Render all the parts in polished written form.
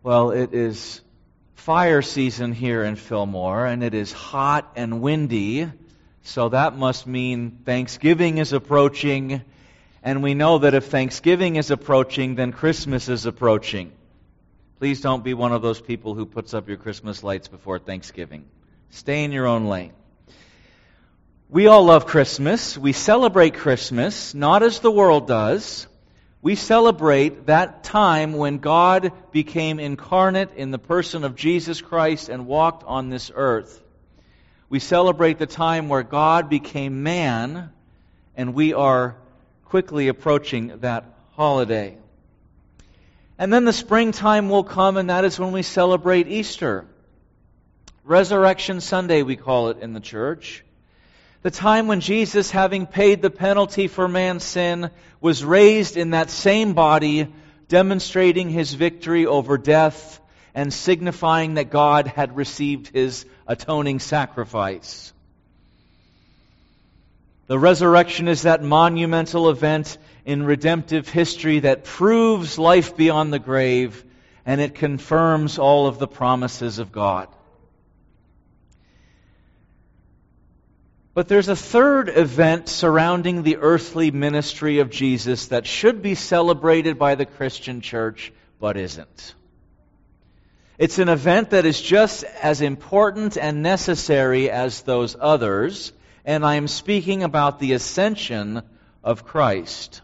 Well, it is fire season here in Fillmore, and it is hot and windy, so that must mean Thanksgiving is approaching, and we know that if Thanksgiving is approaching, then Christmas is approaching. Please don't be one of those people who puts up your Christmas lights before Thanksgiving. Stay in your own lane. We all love Christmas. We celebrate Christmas, not as the world does. We celebrate that time when God became incarnate in the person of Jesus Christ and walked on this earth. We celebrate the time where God became man, and we are quickly approaching that holiday. And then the springtime will come, and that is when we celebrate Easter. Resurrection Sunday, we call it in the church. The time when Jesus, having paid the penalty for man's sin, was raised in that same body, demonstrating His victory over death and signifying that God had received His atoning sacrifice. The resurrection is that monumental event in redemptive history that proves life beyond the grave, and it confirms all of the promises of God. But there's a third event surrounding the earthly ministry of Jesus that should be celebrated by the Christian church, but isn't. It's an event that is just as important and necessary as those others, and I am speaking about the ascension of Christ.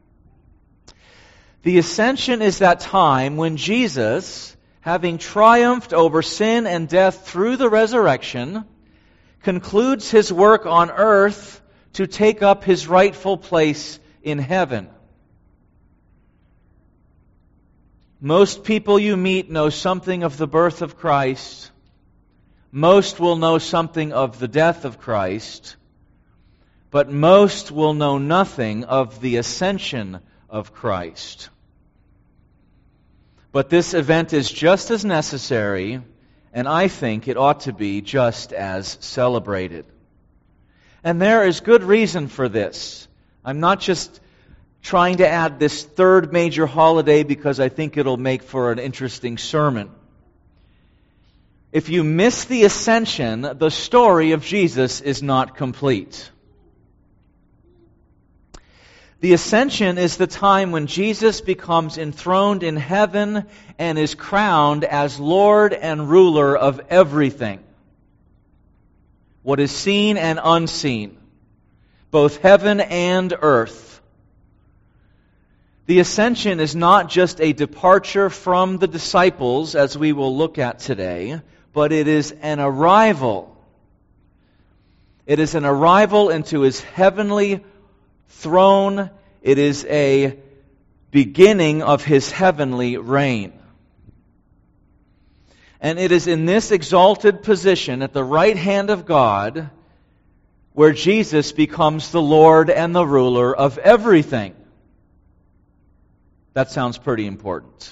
The ascension is that time when Jesus, having triumphed over sin and death through the resurrection, concludes His work on earth to take up His rightful place in heaven. Most people you meet know something of the birth of Christ. Most will know something of the death of Christ. But most will know nothing of the ascension of Christ. But this event is just as necessary, and I think it ought to be just as celebrated. And there is good reason for this. I'm not just trying to add this third major holiday because I think it'll make for an interesting sermon. If you miss the ascension, the story of Jesus is not complete. The ascension is the time when Jesus becomes enthroned in heaven and is crowned as Lord and ruler of everything. What is seen and unseen, both heaven and earth. The ascension is not just a departure from the disciples, as we will look at today, but it is an arrival. It is an arrival into His heavenly throne. It is a beginning of His heavenly reign. And it is in this exalted position at the right hand of God where Jesus becomes the Lord and the ruler of everything. That sounds pretty important.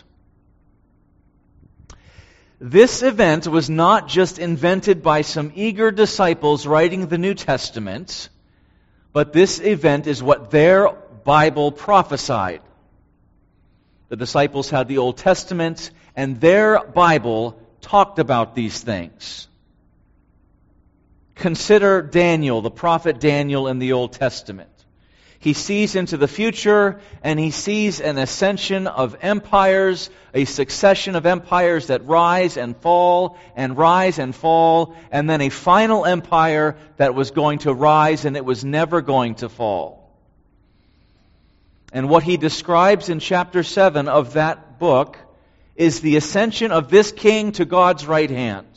This event was not just invented by some eager disciples writing the New Testament, but this event is what their Bible prophesied. The disciples had the Old Testament, and their Bible talked about these things. Consider Daniel, the prophet Daniel in the Old Testament. He sees into the future, and he sees an ascension of empires, a succession of empires that rise and fall, and rise and fall, and then a final empire that was going to rise and it was never going to fall. And what he describes in chapter 7 of that book is the ascension of this king to God's right hand.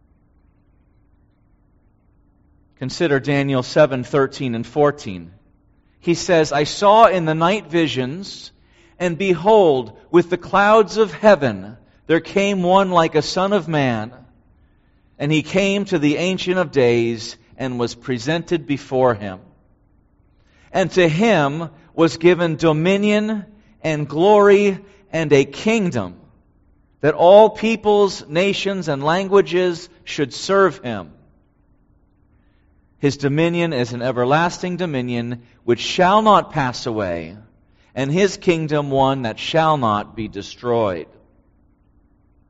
Consider Daniel 7:13 and 14. He says, I saw in the night visions, and behold, with the clouds of heaven, there came one like a son of man. And he came to the Ancient of Days and was presented before him. And to him was given dominion and glory and a kingdom, that all peoples, nations, and languages should serve him. His dominion is an everlasting dominion which shall not pass away, and His kingdom one that shall not be destroyed.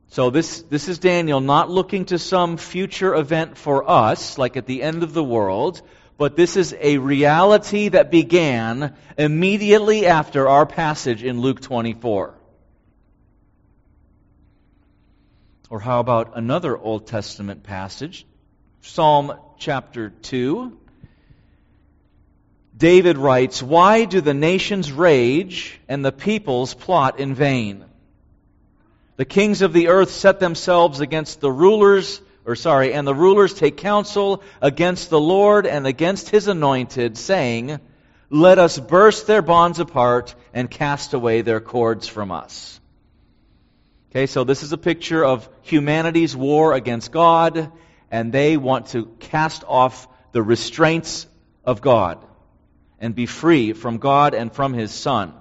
So this is Daniel not looking to some future event for us, like at the end of the world, but this is a reality that began immediately after our passage in Luke 24. Or how about another Old Testament passage? Psalm chapter 2. David writes, "Why do the nations rage and the peoples plot in vain? The kings of the earth set themselves against the rulers, and the rulers take counsel against the Lord and against His anointed, saying, let us burst their bonds apart and cast away their cords from us." Okay, so this is a picture of humanity's war against God, and they want to cast off the restraints of God and be free from God and from His Son.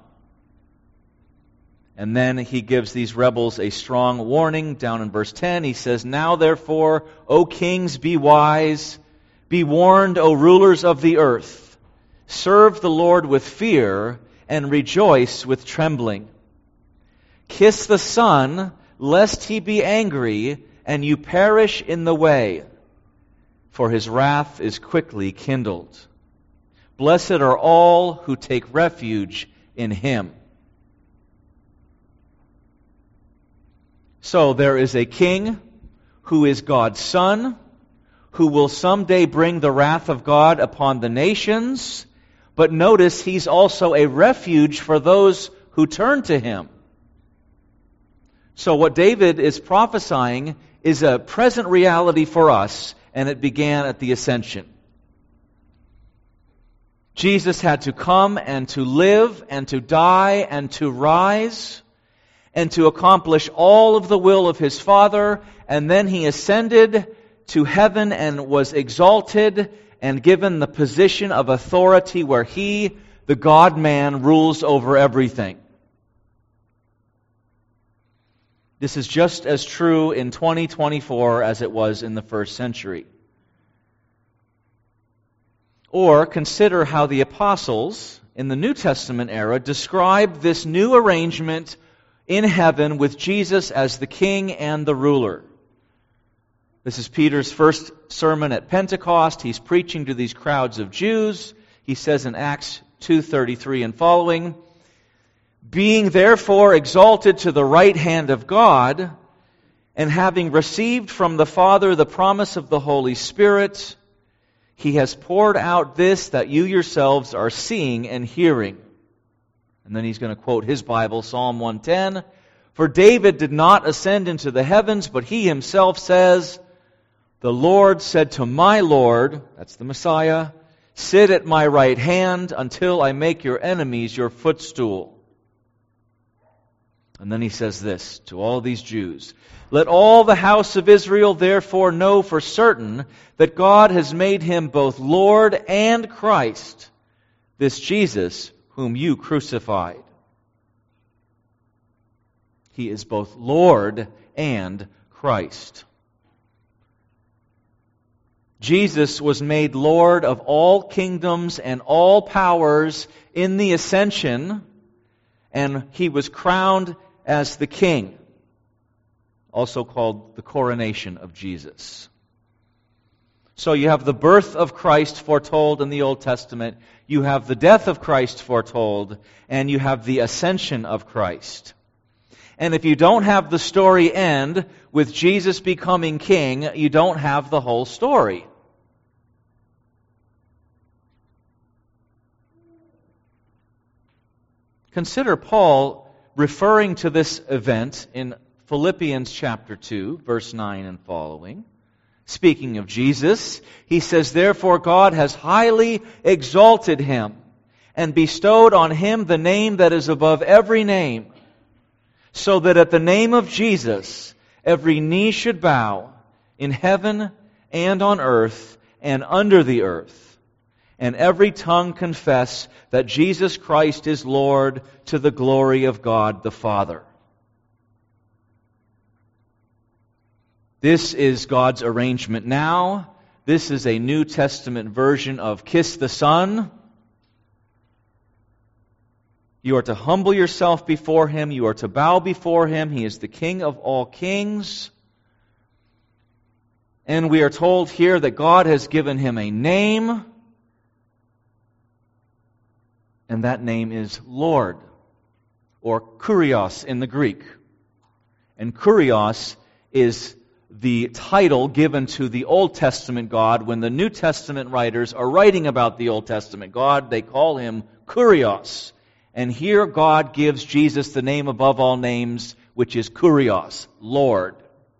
And then he gives these rebels a strong warning. Down in verse 10, he says, "Now therefore, O kings, be wise. Be warned, O rulers of the earth. Serve the Lord with fear and rejoice with trembling. Kiss the Son, lest He be angry and you perish in the way, for His wrath is quickly kindled. Blessed are all who take refuge in Him." So there is a king who is God's Son, who will someday bring the wrath of God upon the nations, but notice He's also a refuge for those who turn to Him. So what David is prophesying is a present reality for us, and it began at the ascension. Jesus had to come and to live and to die and to rise and to accomplish all of the will of His Father, and then He ascended to heaven and was exalted and given the position of authority where He, the God-man, rules over everything. This is just as true in 2024 as it was in the first century. Or consider how the apostles in the New Testament era describe this new arrangement in heaven with Jesus as the king and the ruler. This is Peter's first sermon at Pentecost. He's preaching to these crowds of Jews. He says in Acts 2:33 and following, "Being therefore exalted to the right hand of God, and having received from the Father the promise of the Holy Spirit, He has poured out this that you yourselves are seeing and hearing." And then he's going to quote his Bible, Psalm 110. "For David did not ascend into the heavens, but he himself says, the Lord said to my Lord," that's the Messiah, "sit at my right hand until I make your enemies your footstool." And then he says this to all these Jews, "Let all the house of Israel therefore know for certain that God has made Him both Lord and Christ, this Jesus whom you crucified." He is both Lord and Christ. Jesus was made Lord of all kingdoms and all powers in the ascension, and He was crowned as the King, also called the coronation of Jesus. So you have the birth of Christ foretold in the Old Testament, you have the death of Christ foretold, and you have the ascension of Christ. And if you don't have the story end with Jesus becoming king, you don't have the whole story. Consider Paul referring to this event in Philippians chapter 2, verse 9 and following. Speaking of Jesus, he says, "Therefore God has highly exalted Him and bestowed on Him the name that is above every name, so that at the name of Jesus every knee should bow in heaven and on earth and under the earth, and every tongue confess that Jesus Christ is Lord, to the glory of God the Father." This is God's arrangement now. This is a New Testament version of "Kiss the Son." You are to humble yourself before Him. You are to bow before Him. He is the King of all kings. And we are told here that God has given Him a name, and that name is Lord, or Kurios in the Greek. And Kurios is the title given to the Old Testament God. When the New Testament writers are writing about the Old Testament God, they call Him Kurios. And here God gives Jesus the name above all names, which is Kurios, Lord.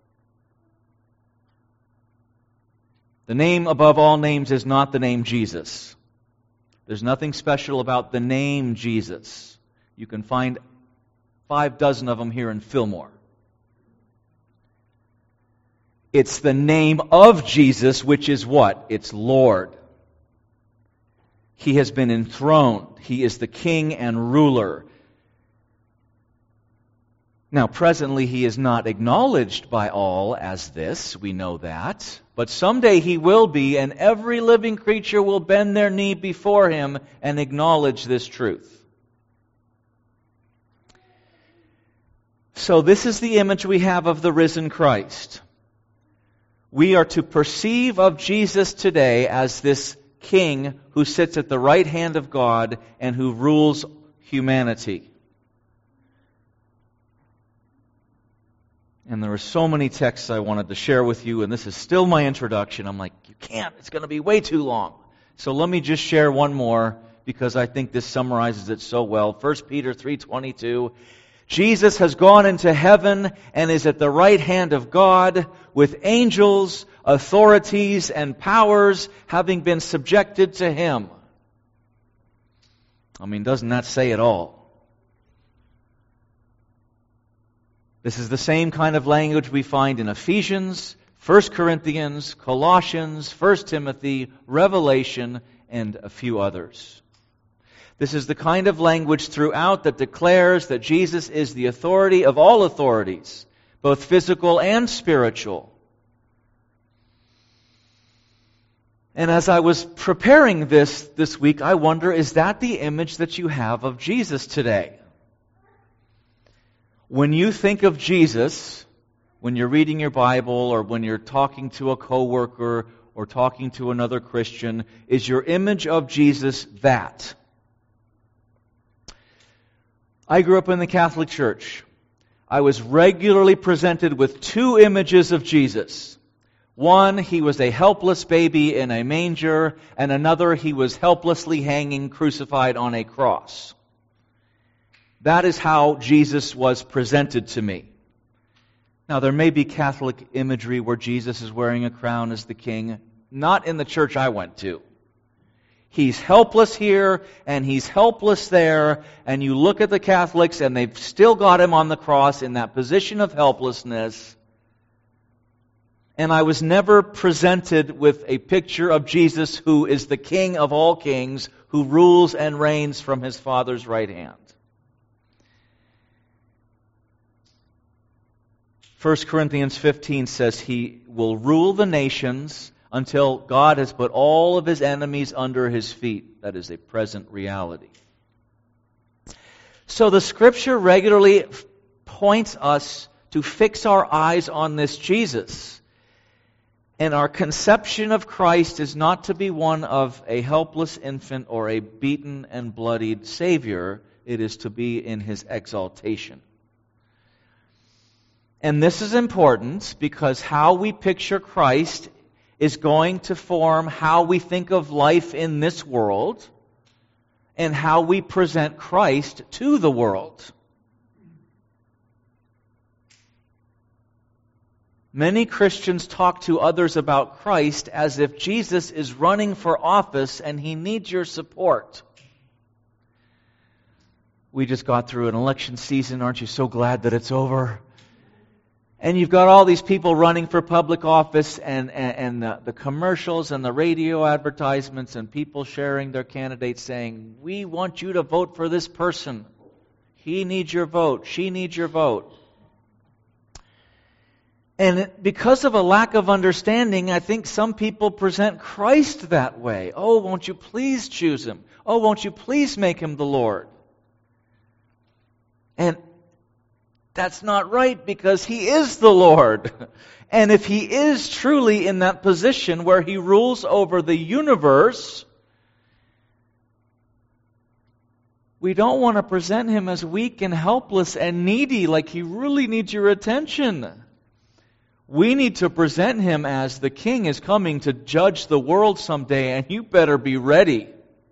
The name above all names is not the name Jesus. There's nothing special about the name Jesus. You can find 6 of them here in Fillmore. It's the name of Jesus, which is what? It's Lord. He has been enthroned. He is the king and ruler. Now, presently, He is not acknowledged by all as this. We know that. But someday He will be, and every living creature will bend their knee before Him and acknowledge this truth. So this is the image we have of the risen Christ. We are to perceive of Jesus today as this King who sits at the right hand of God and who rules humanity. And there are so many texts I wanted to share with you, and this is still my introduction. I'm like, you can't, it's going to be way too long. So let me just share one more, because I think this summarizes it so well. 1 Peter 3:22. Jesus has gone into heaven and is at the right hand of God, with angels, authorities, and powers having been subjected to Him. I mean, doesn't that say it all? This is the same kind of language we find in Ephesians, 1 Corinthians, Colossians, 1 Timothy, Revelation, and a few others. This is the kind of language throughout that declares that Jesus is the authority of all authorities, both physical and spiritual. And as I was preparing this week, I wonder, is that the image that you have of Jesus today? When you think of Jesus, when you're reading your Bible or when you're talking to a coworker or talking to another Christian, is your image of Jesus that? I grew up in the Catholic Church. I was regularly presented with 2 images of Jesus. One, He was a helpless baby in a manger, and another, He was helplessly hanging crucified on a cross. That is how Jesus was presented to me. Now, there may be Catholic imagery where Jesus is wearing a crown as the king. Not in the church I went to. He's helpless here, and He's helpless there, and you look at the Catholics, and they've still got Him on the cross in that position of helplessness. And I was never presented with a picture of Jesus who is the King of all kings, who rules and reigns from His Father's right hand. 1 Corinthians 15 says He will rule the nations until God has put all of His enemies under His feet. That is a present reality. So the Scripture regularly points us to fix our eyes on this Jesus. And our conception of Christ is not to be one of a helpless infant or a beaten and bloodied Savior. It is to be in His exaltation. And this is important because how we picture Christ is going to form how we think of life in this world and how we present Christ to the world. Many Christians talk to others about Christ as if Jesus is running for office and He needs your support. We just got through an election season. Aren't you so glad that it's over? And you've got all these people running for public office and the commercials and the radio advertisements and people sharing their candidates saying, we want you to vote for this person. He needs your vote. She needs your vote. And because of a lack of understanding, I think some people present Christ that way. Oh, won't you please choose Him? Oh, won't you please make Him the Lord? And that's not right, because He is the Lord. And if He is truly in that position where He rules over the universe, we don't want to present Him as weak and helpless and needy, like He really needs your attention. We need to present Him as the King is coming to judge the world someday, and you better be ready.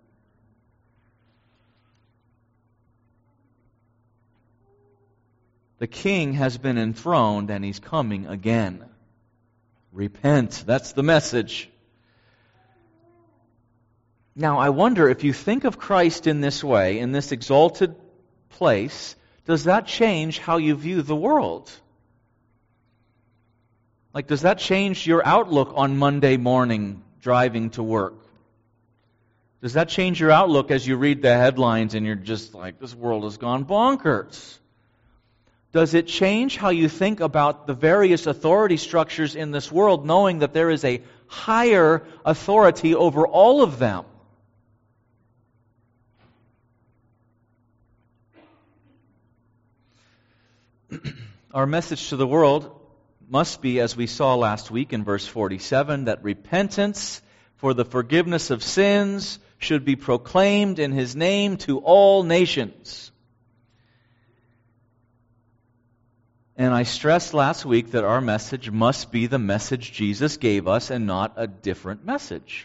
The King has been enthroned, and He's coming again. Repent. That's the message. Now, I wonder, if you think of Christ in this way, in this exalted place, does that change how you view the world? Like, does that change your outlook on Monday morning driving to work? Does that change your outlook as you read the headlines and you're just like, this world has gone bonkers? Does it change how you think about the various authority structures in this world, knowing that there is a higher authority over all of them? Our message to the world must be, as we saw last week in verse 47, that repentance for the forgiveness of sins should be proclaimed in His name to all nations. And I stressed last week that our message must be the message Jesus gave us and not a different message.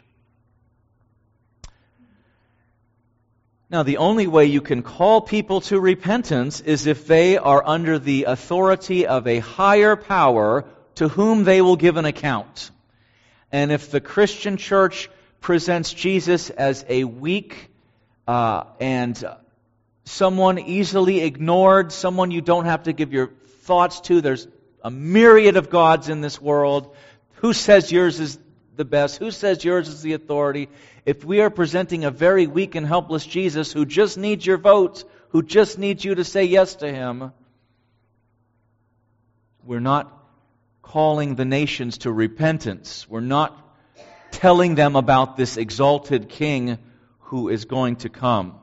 Now, the only way you can call people to repentance is if they are under the authority of a higher power to whom they will give an account. And if the Christian church presents Jesus as a weak and someone easily ignored, someone you don't have to give your thoughts to, there's a myriad of gods in this world. Who says yours is the best? Who says yours is the authority? If we are presenting a very weak and helpless Jesus who just needs your vote, who just needs you to say yes to Him, we're not calling the nations to repentance. We're not telling them about this exalted King who is going to come.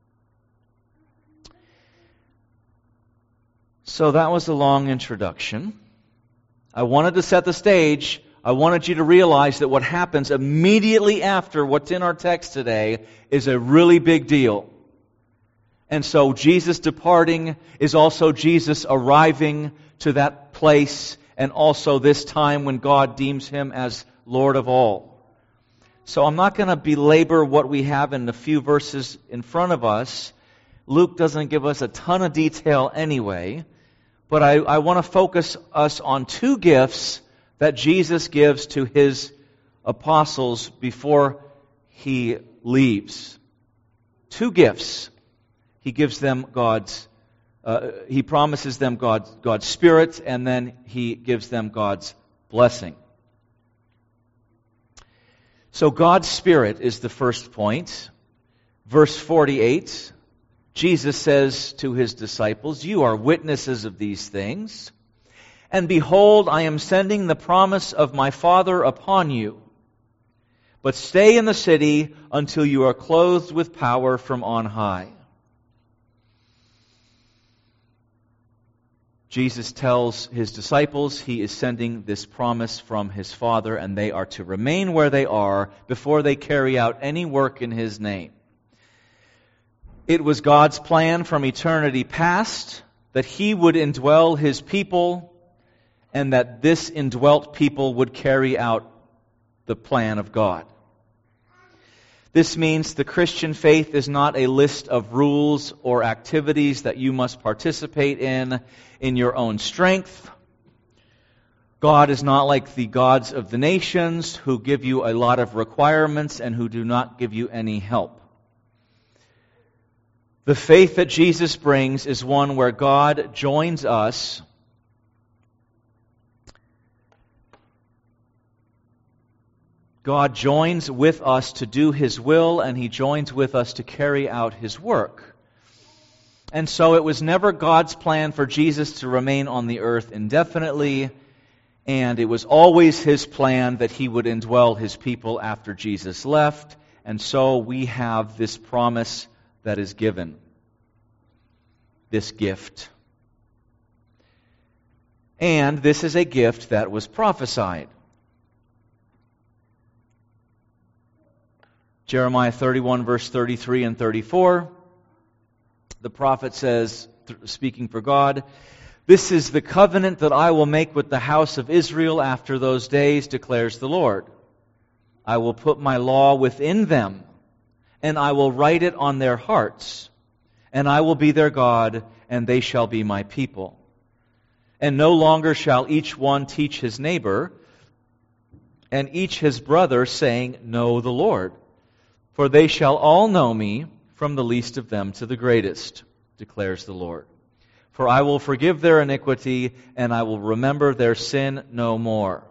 So that was a long introduction. I wanted to set the stage. I wanted you to realize that what happens immediately after what's in our text today is a really big deal. And so Jesus departing is also Jesus arriving to that place, and also this time when God deems Him as Lord of all. So I'm not going to belabor what we have in the few verses in front of us. Luke doesn't give us a ton of detail anyway, but I want to focus us on two gifts that Jesus gives to His apostles before He leaves. Two gifts. He gives them He promises them God's Spirit, and then He gives them God's blessing. So God's Spirit is the first point. Verse 48, Jesus says to His disciples, "You are witnesses of these things. And behold, I am sending the promise of my Father upon you. But stay in the city until you are clothed with power from on high." Jesus tells His disciples He is sending this promise from His Father, and they are to remain where they are before they carry out any work in His name. It was God's plan from eternity past that He would indwell His people, and that this indwelt people would carry out the plan of God. This means the Christian faith is not a list of rules or activities that you must participate in your own strength. God is not like the gods of the nations who give you a lot of requirements and who do not give you any help. The faith that Jesus brings is one where God joins us God joins with us to do His will, and He joins with us to carry out His work. And so it was never God's plan for Jesus to remain on the earth indefinitely, and it was always His plan that He would indwell His people after Jesus left, and so we have this promise that is given. this gift. And this is a gift that was prophesied. Jeremiah 31, verse 33 and 34, the prophet says, speaking for God, "This is the covenant that I will make with the house of Israel after those days, declares the Lord. I will put my law within them, and I will write it on their hearts, and I will be their God, and they shall be my people. And no longer shall each one teach his neighbor, and each his brother, saying, Know the Lord. For they shall all know me, from the least of them to the greatest, declares the Lord. For I will forgive their iniquity, and I will remember their sin no more."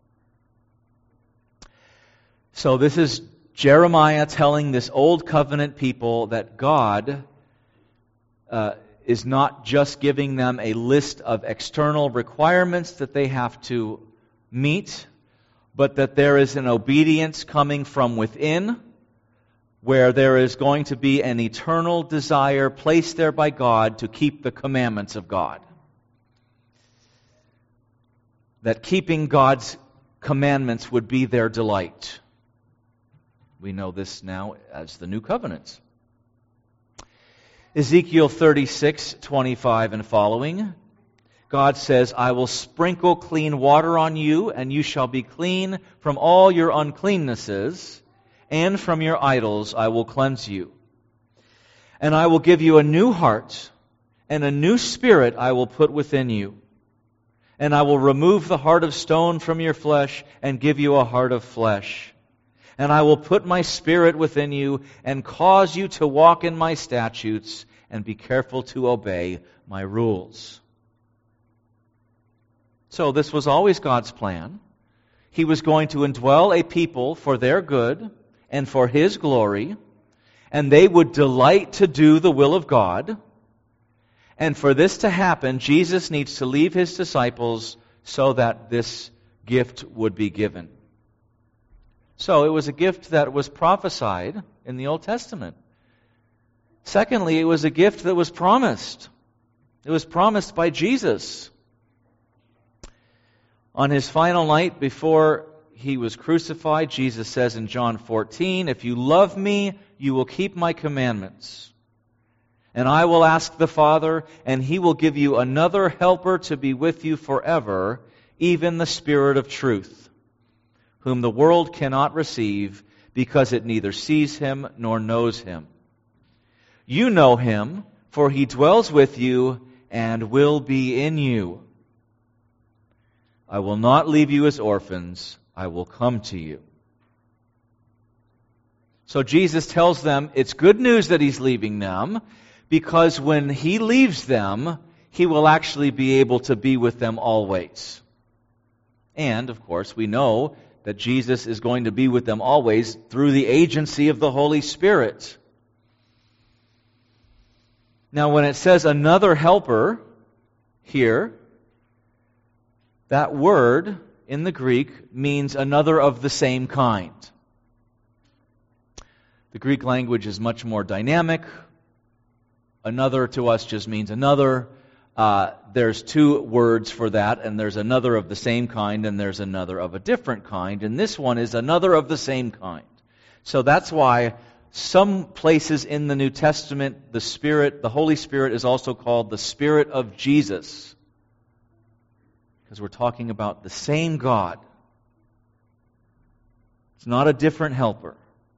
So this is Jeremiah telling this old covenant people that God is not just giving them a list of external requirements that they have to meet, but that there is an obedience coming from within, where there is going to be an eternal desire placed there by God to keep the commandments of God. That keeping God's commandments would be their delight. We know this now as the New Covenant. Ezekiel 36:25 and following, God says, "I will sprinkle clean water on you, and you shall be clean from all your uncleannesses, and from your idols I will cleanse you. And I will give you a new heart, and a new spirit I will put within you. And I will remove the heart of stone from your flesh, and give you a heart of flesh. And I will put my spirit within you, and cause you to walk in my statutes, and be careful to obey my rules." So this was always God's plan. He was going to indwell a people for their good and for His glory, and they would delight to do the will of God. And for this to happen, Jesus needs to leave His disciples so that this gift would be given. So it was a gift that was prophesied in the Old Testament. Secondly, it was a gift that was promised. It was promised by Jesus. On His final night before He was crucified, Jesus says in John 14, "If you love me, you will keep my commandments. And I will ask the Father, and He will give you another helper to be with you forever, even the Spirit of truth, whom the world cannot receive, because it neither sees Him nor knows Him. You know Him, for He dwells with you and will be in you. I will not leave you as orphans. I will come to you." So Jesus tells them it's good news that He's leaving them, because when He leaves them, He will actually be able to be with them always. And, of course, we know that Jesus is going to be with them always through the agency of the Holy Spirit. Now, when it says another helper here, that word in the Greek means another of the same kind. The Greek language is much more dynamic. Another to us just means another. There's two words for that, and there's another of the same kind, and there's another of a different kind, and this one is another of the same kind. So that's why some places in the New Testament, the Holy Spirit is also called the Spirit of Jesus, because we're talking about the same God. It's not a different helper.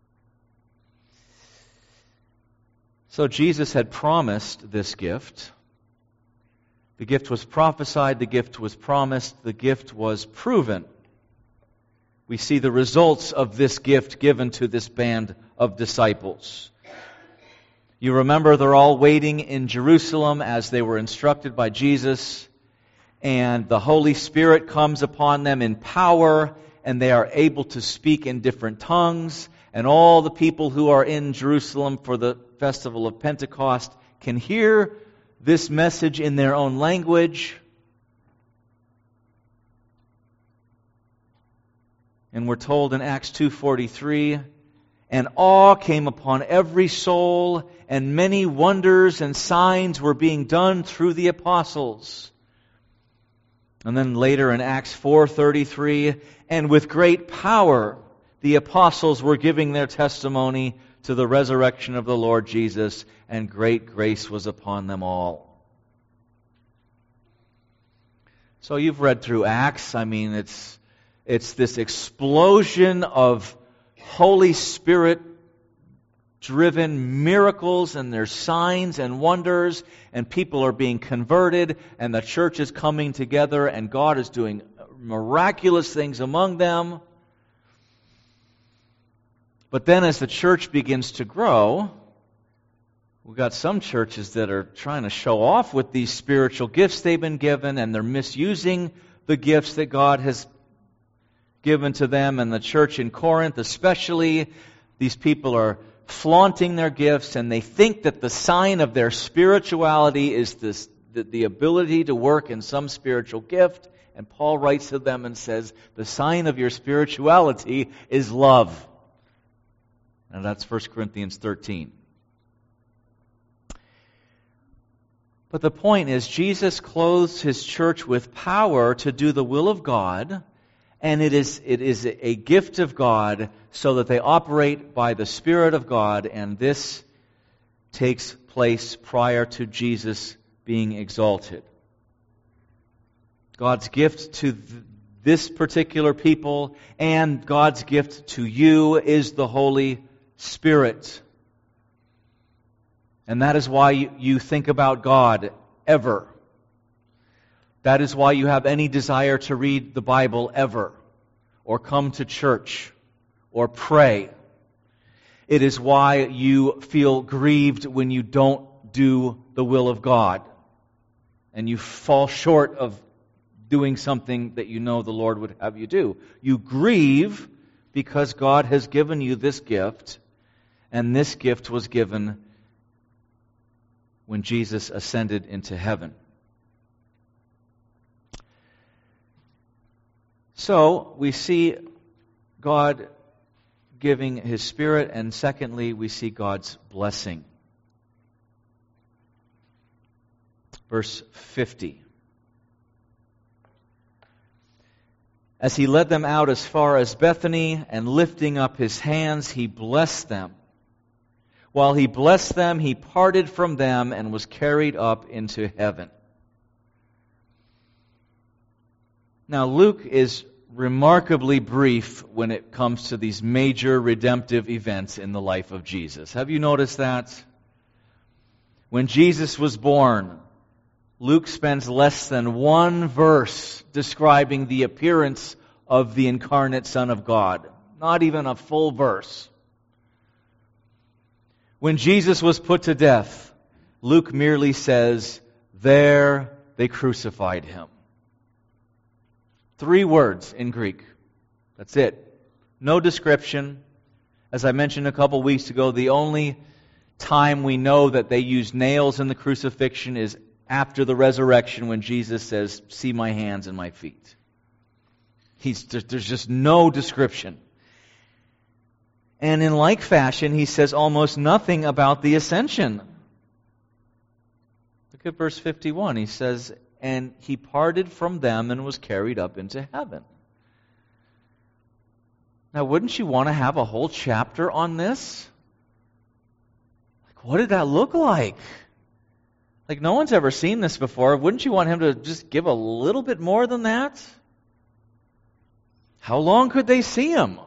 So Jesus had promised this gift. The gift was prophesied, the gift was promised, the gift was proven. We see the results of this gift given to this band of disciples. You remember they're all waiting in Jerusalem as they were instructed by Jesus, and the Holy Spirit comes upon them in power, and they are able to speak in different tongues, and all the people who are in Jerusalem for the festival of Pentecost can hear this message in their own language. And we're told in Acts 2:43, And awe came upon every soul, and many wonders and signs were being done through the apostles. And then later in Acts 4:33, and with great power the apostles were giving their testimony to the resurrection of the Lord Jesus, and great grace was upon them all. So you've read through Acts. I mean, it's this explosion of Holy Spirit-driven miracles, and there's signs and wonders, and people are being converted, and the church is coming together, and God is doing miraculous things among them. But then as the church begins to grow, we've got some churches that are trying to show off with these spiritual gifts they've been given, and they're misusing the gifts that God has given to them. And the church in Corinth especially, these people are flaunting their gifts, and they think that the sign of their spirituality is the ability to work in some spiritual gift. And Paul writes to them and says, the sign of your spirituality is love. And that's 1 Corinthians 13. But the point is, Jesus clothes His church with power to do the will of God, and it is a gift of God so that they operate by the Spirit of God, and this takes place prior to Jesus being exalted. God's gift to this particular people and God's gift to you is the Holy Spirit. And that is why you think about God ever. That is why you have any desire to read the Bible ever, or come to church, or pray. It is why you feel grieved when you don't do the will of God, and you fall short of doing something that you know the Lord would have you do. You grieve because God has given you this gift, and this gift was given when Jesus ascended into heaven. So, we see God giving His Spirit, and secondly, we see God's blessing. Verse 50. As He led them out as far as Bethany, and lifting up His hands, He blessed them. While He blessed them, He parted from them and was carried up into heaven. Now, Luke is remarkably brief when it comes to these major redemptive events in the life of Jesus. Have you noticed that? When Jesus was born, Luke spends less than one verse describing the appearance of the incarnate Son of God. Not even a full verse. When Jesus was put to death, Luke merely says, "There they crucified Him." 3 words in Greek. That's it. No description. As I mentioned a couple weeks ago, the only time we know that they used nails in the crucifixion is after the resurrection, when Jesus says, "See my hands and my feet." There's just no description. And in like fashion, He says almost nothing about the ascension. Look at verse 51. He says, "And He parted from them and was carried up into heaven." Now, wouldn't you want to have a whole chapter on this? Like, what did that look like? Like, no one's ever seen this before. Wouldn't you want Him to just give a little bit more than that? How long could they see Him?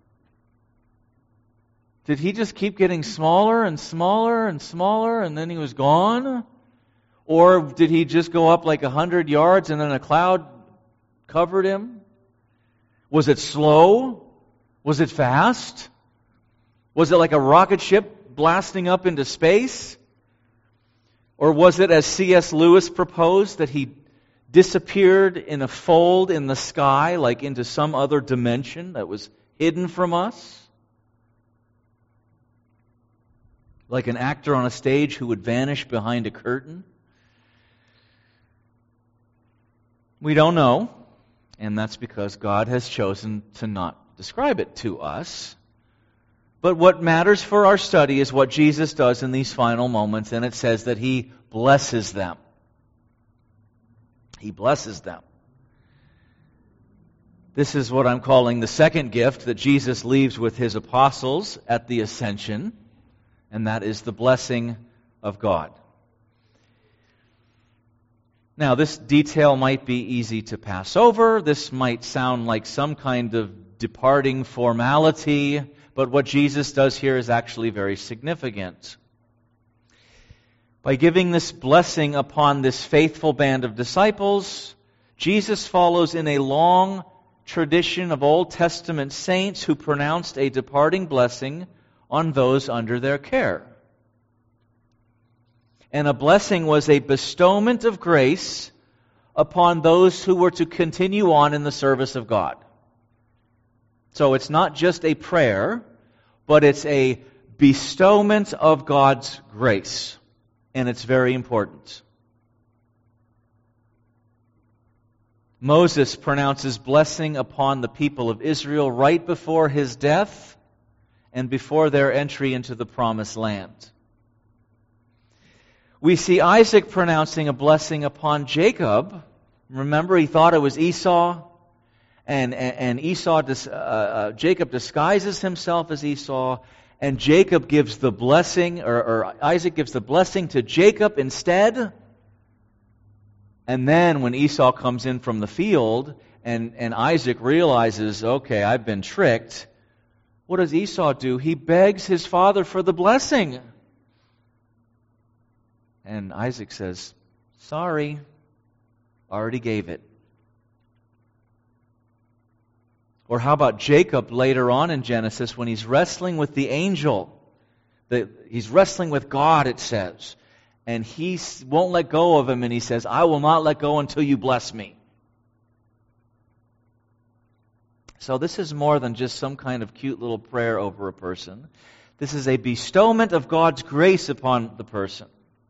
Did He just keep getting smaller and smaller and smaller, and then He was gone? Or did He just go up like 100 yards and then a cloud covered Him? Was it slow? Was it fast? Was it like a rocket ship blasting up into space? Or was it, as C.S. Lewis proposed, that He disappeared in a fold in the sky, like into some other dimension that was hidden from us? Like an actor on a stage who would vanish behind a curtain? We don't know, and that's because God has chosen to not describe it to us. But what matters for our study is what Jesus does in these final moments, and it says that He blesses them. He blesses them. This is what I'm calling the second gift that Jesus leaves with His apostles at the ascension, and that is the blessing of God. Now, this detail might be easy to pass over. This might sound like some kind of departing formality, but what Jesus does here is actually very significant. By giving this blessing upon this faithful band of disciples, Jesus follows in a long tradition of Old Testament saints who pronounced a departing blessing on those under their care. And a blessing was a bestowment of grace upon those who were to continue on in the service of God. So it's not just a prayer, but it's a bestowment of God's grace. And it's very important. Moses pronounces blessing upon the people of Israel right before his death and before their entry into the promised land. We see Isaac pronouncing a blessing upon Jacob. Remember, he thought it was Esau, and Jacob disguises himself as Esau, and Jacob gives the blessing, or Isaac gives the blessing to Jacob instead. And then when Esau comes in from the field, and Isaac realizes, okay, I've been tricked, what does Esau do? He begs his father for the blessing. And Isaac says, sorry, already gave it. Or how about Jacob later on in Genesis when he's wrestling with the angel? He's wrestling with God, it says. And he won't let go of him, and he says, I will not let go until you bless me. So this is more than just some kind of cute little prayer over a person. This is a bestowment of God's grace upon the person.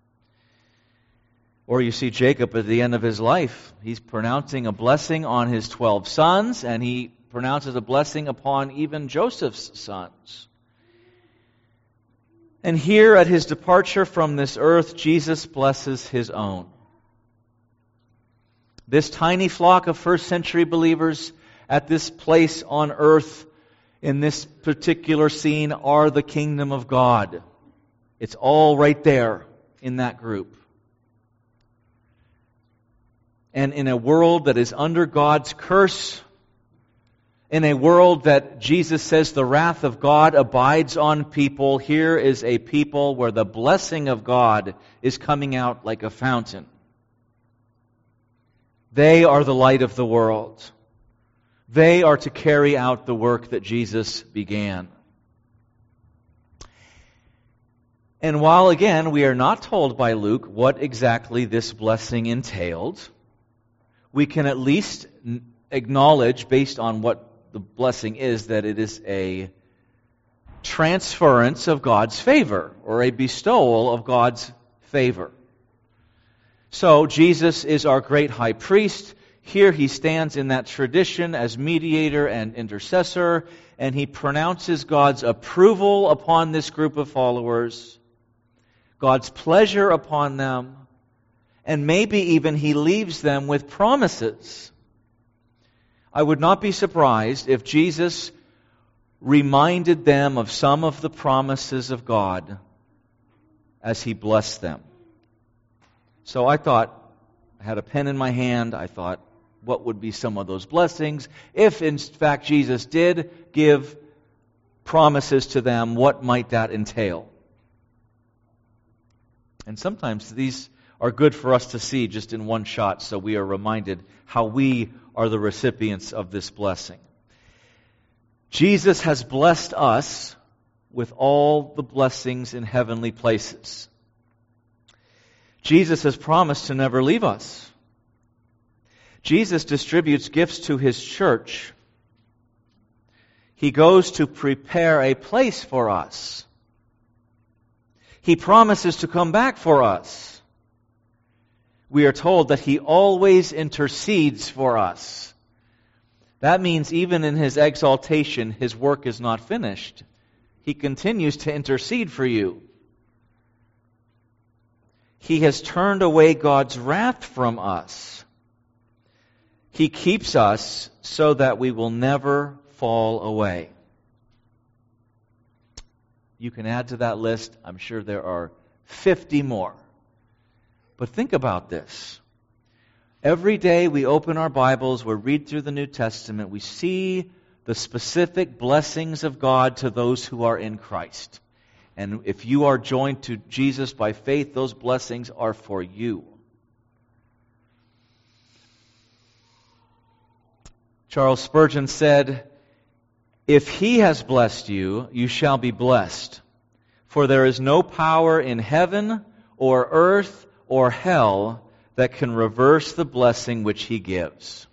Or you see Jacob at the end of his life. He's pronouncing a blessing on his 12 sons, and he pronounces a blessing upon even Joseph's sons. And here at His departure from this earth, Jesus blesses His own. This tiny flock of first century believers at this place on earth, in this particular scene, are the kingdom of God. It's all right there in that group. And in a world that is under God's curse, in a world that Jesus says the wrath of God abides on people, here is a people where the blessing of God is coming out like a fountain. They are the light of the world. They are to carry out the work that Jesus began. And while, again, we are not told by Luke what exactly this blessing entailed, we can at least acknowledge, based on what the blessing is, that it is a transference of God's favor, or a bestowal of God's favor. So Jesus is our great high priest. Here He stands in that tradition as mediator and intercessor, and He pronounces God's approval upon this group of followers, God's pleasure upon them, and maybe even He leaves them with promises. I would not be surprised if Jesus reminded them of some of the promises of God as He blessed them. So I thought, I had a pen in my hand, I thought, what would be some of those blessings? If in fact Jesus did give promises to them, what might that entail? And sometimes these are good for us to see just in one shot, so we are reminded how we are the recipients of this blessing. Jesus has blessed us with all the blessings in heavenly places. Jesus has promised to never leave us. Jesus distributes gifts to His church. He goes to prepare a place for us. He promises to come back for us. We are told that He always intercedes for us. That means even in His exaltation, His work is not finished. He continues to intercede for you. He has turned away God's wrath from us. He keeps us so that we will never fall away. You can add to that list. I'm sure there are 50 more. But think about this. Every day we open our Bibles, we read through the New Testament, we see the specific blessings of God to those who are in Christ. And if you are joined to Jesus by faith, those blessings are for you. Charles Spurgeon said, "If He has blessed you, you shall be blessed. For there is no power in heaven or earth or hell that can reverse the blessing which He gives."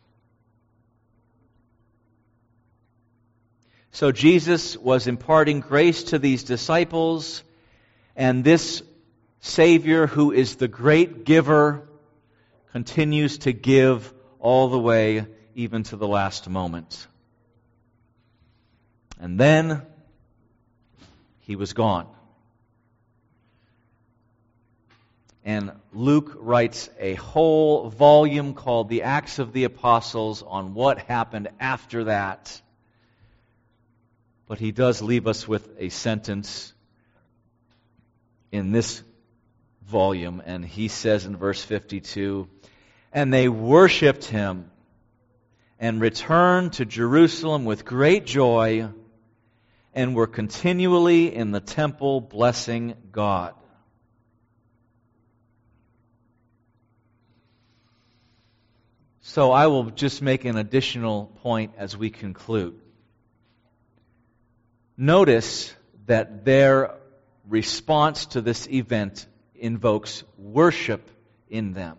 So Jesus was imparting grace to these disciples, and this Savior, who is the great giver, continues to give all the way, even to the last moment. And then He was gone. And Luke writes a whole volume called The Acts of the Apostles on what happened after that. But he does leave us with a sentence in this volume, and he says in verse 52, "And they worshipped Him and returned to Jerusalem with great joy and were continually in the temple blessing God." So I will just make an additional point as we conclude. Notice that their response to this event invokes worship in them.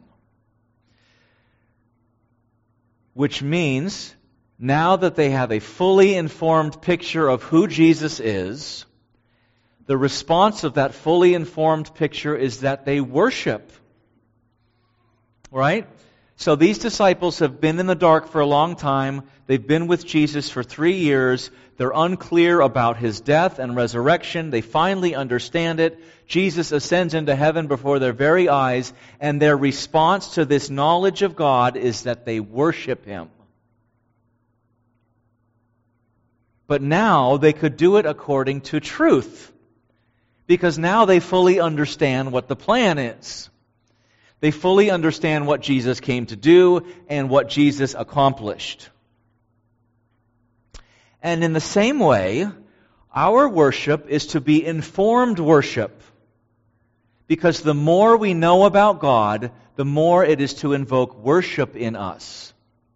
Which means, now that they have a fully informed picture of who Jesus is, the response of that fully informed picture is that they worship. Right? So these disciples have been in the dark for a long time. They've been with Jesus for 3 years. They're unclear about His death and resurrection. They finally understand it. Jesus ascends into heaven before their very eyes, and their response to this knowledge of God is that they worship Him. But now they could do it according to truth, because now they fully understand what the plan is. They fully understand what Jesus came to do and what Jesus accomplished. And in the same way, our worship is to be informed worship. Because the more we know about God, the more it is to invoke worship in us.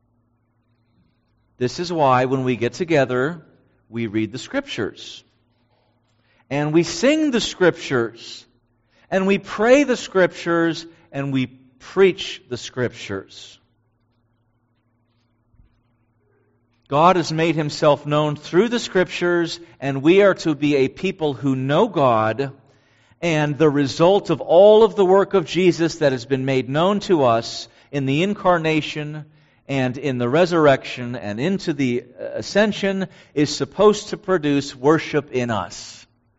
This is why when we get together, we read the Scriptures. And we sing the Scriptures. And we pray the Scriptures. And we preach the Scriptures. God has made Himself known through the Scriptures, and we are to be a people who know God, and the result of all of the work of Jesus that has been made known to us in the incarnation and in the resurrection and into the ascension is supposed to produce worship in us.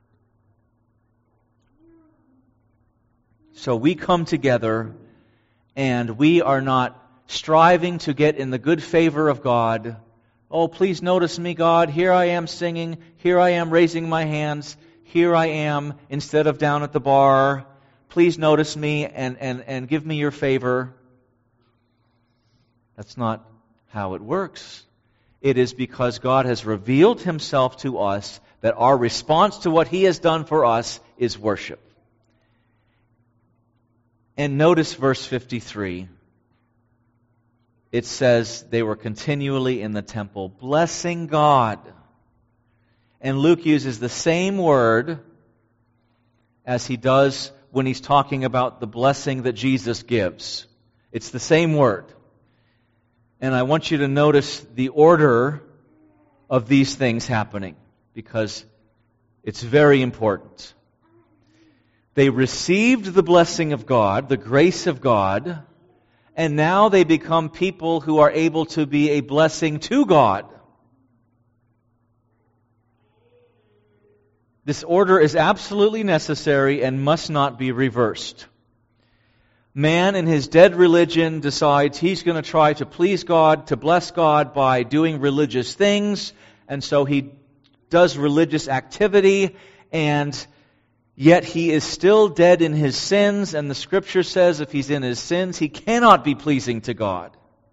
So we come together, and we are not striving to get in the good favor of God. Oh, please notice me, God. Here I am singing. Here I am raising my hands. Here I am instead of down at the bar. Please notice me and give me your favor. That's not how it works. It is because God has revealed Himself to us that our response to what He has done for us is worship. And notice verse 53. It says they were continually in the temple blessing God. And Luke uses the same word as he does when he's talking about the blessing that Jesus gives. It's the same word. And I want you to notice the order of these things happening, because it's very important. They received the blessing of God, the grace of God, and now they become people who are able to be a blessing to God. This order is absolutely necessary and must not be reversed. Man in his dead religion decides he's going to try to please God, to bless God by doing religious things, and so he does religious activity, and yet he is still dead in his sins, and the Scripture says if he's in his sins, he cannot be pleasing to God.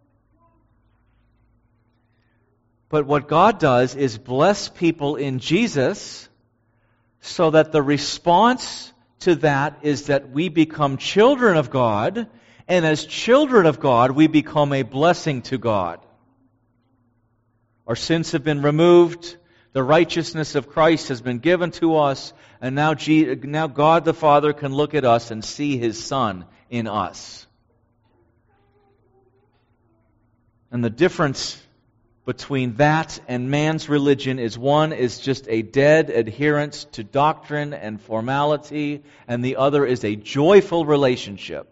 But what God does is bless people in Jesus so that the response to that is that we become children of God, and as children of God, we become a blessing to God. Our sins have been removed, the righteousness of Christ has been given to us, and now God the Father can look at us and see His Son in us. And the difference between that and man's religion is one is just a dead adherence to doctrine and formality, and the other is a joyful relationship.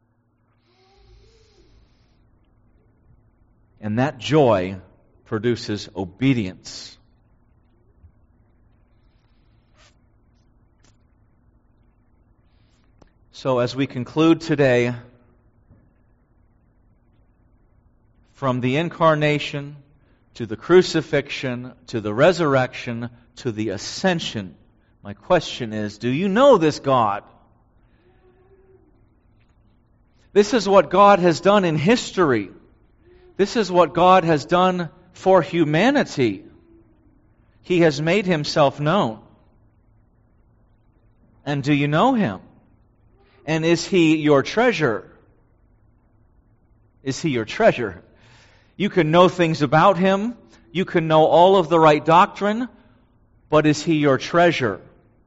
And that joy produces obedience. So as we conclude today, from the incarnation to the crucifixion, to the resurrection, to the ascension, my question is, do you know this God? This is what God has done in history. This is what God has done for humanity. He has made Himself known. And do you know Him? And is He your treasure? Is He your treasure? You can know things about Him. You can know all of the right doctrine. But is He your treasure?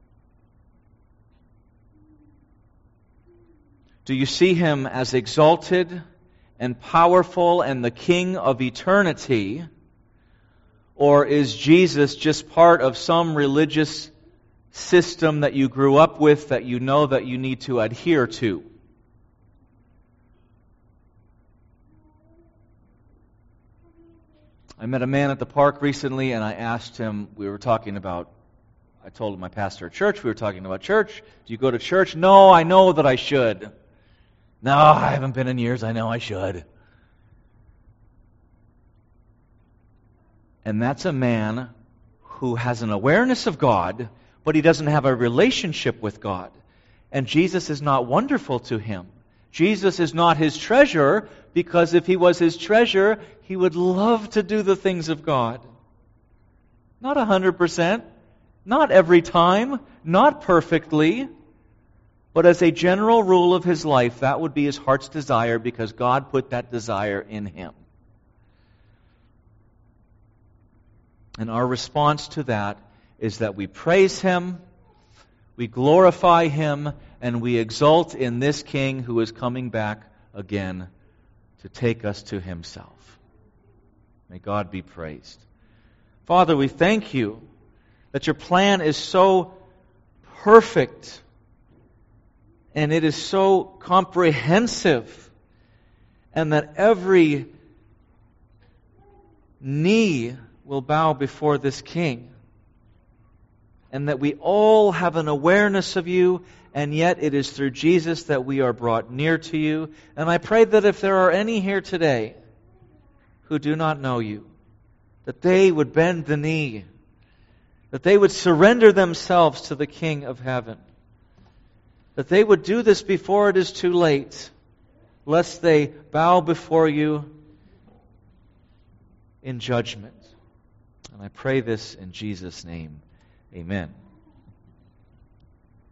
Do you see Him as exalted and powerful and the King of eternity? Or is Jesus just part of some religious system that you grew up with that you know that you need to adhere to? I met a man at the park recently, and I asked him, I told him my pastor at church, we were talking about church. Do you go to church? No, I know that I should. No, I haven't been in years, I know I should. And that's a man who has an awareness of God, but he doesn't have a relationship with God. And Jesus is not wonderful to him. Jesus is not his treasure, because if he was his treasure, he would love to do the things of God. Not 100%, not every time, not perfectly, but as a general rule of his life, that would be his heart's desire because God put that desire in him. And our response to that is that we praise Him, we glorify Him, and we exult in this King who is coming back again to take us to Himself. May God be praised. Father, we thank You that Your plan is so perfect and it is so comprehensive, and that every knee will bow before this King, and that we all have an awareness of You, and yet it is through Jesus that we are brought near to You. And I pray that if there are any here today who do not know You, that they would bend the knee, that they would surrender themselves to the King of heaven, that they would do this before it is too late, lest they bow before You in judgment. And I pray this in Jesus' name. Amen.